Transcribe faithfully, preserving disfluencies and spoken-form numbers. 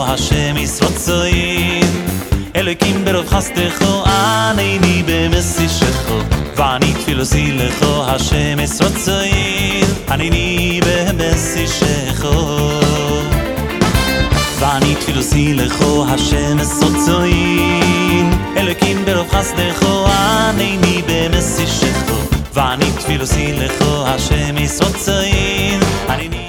השם ישרוצוין אלוקים ברוב חסדךו ענני במסישךו ואני תפילוסי לכו השם ישרוצוין ענני במסישךו ואני תפילוסי לכו השם ישרוצוין אלוקים ברוב חסדךו ענני במסישךו ואני תפילוסי לכו השם ישרוצוין ענני